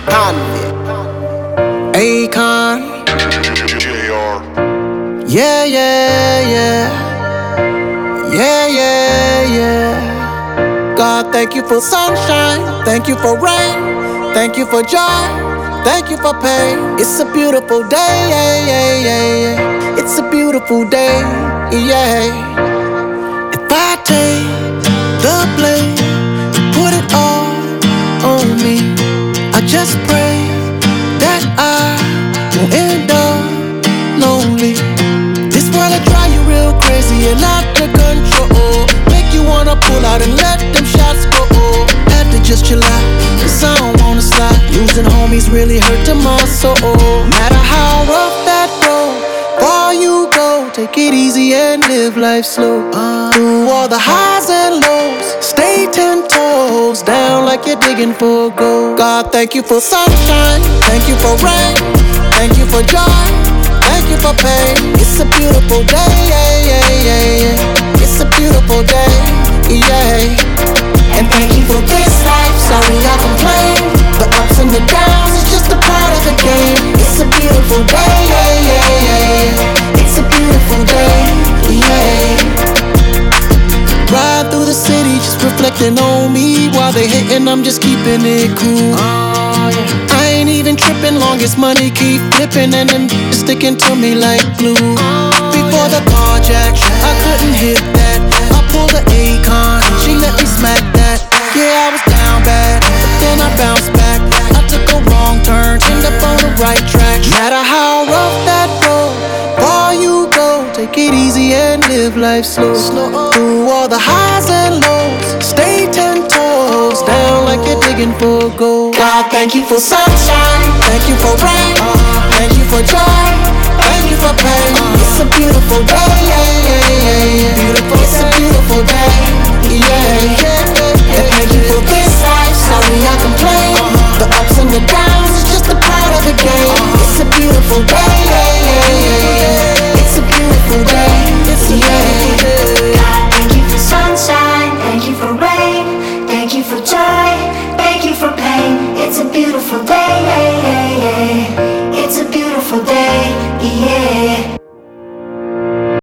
Convict. Akon. JR. Yeah, yeah, yeah. Yeah, yeah, yeah. God, thank you for sunshine. Thank you for rain. Thank you for joy. Thank you for pain. It's a beautiful day. Yeah, yeah, yeah, yeah. It's a beautiful day. Yeah. If I take the blame, put it all on me. I just pray that I won't end up lonely. This world'll drive you real crazy and out of control. Make you wanna pull out and let them shots go. Had to just chill out, cause I don't wanna slide. Losing homies really hurt to my soul. Matter how rough that road, far you go, take it easy and live life slow. Through all the highs and lows, stay 10 toes down like you're digging for gold. God, thank you for sunshine, thank you for rain, thank you for joy, thank you for pain. It's a beautiful day, yeah, yeah, yeah, yeah. It's a beautiful day, yeah. And thank you for this life, sorry I complain. The ups and the downs is just a part of the game. It's a beautiful day, yeah, yeah, yeah. It's a beautiful day, yeah. Ride through the city, just reflecting on me. While they hating, I'm just keeping it cool. I ain't even tripping, long as money keep flipping and them sticking to me like glue. Before the carjack, I couldn't hit that. I pulled the Akon, she let me smack that. Yeah, I was down bad, but then I bounced back. I took a wrong turn, ended up on the right track. Matter how rough that road, far you go, take it easy and live life slow. Through all the highs and lows, stay 10 toes down like you're digging for gold. God, thank you for sunshine, thank you for rain, thank you for joy, thank you for pain. It's a beautiful day, yeah, yeah, yeah, yeah. It's a beautiful day, yeah, yeah. And thank you for this life, sorry I complain. The ups and the downs is just a part of the game. It's a beautiful day, yeah, yeah, yeah, yeah. It's a beautiful day, yeah. God, thank you for sunshine, thank you for rain, thank you for joy, thank you for pain. It's a beautiful day, it's a beautiful day.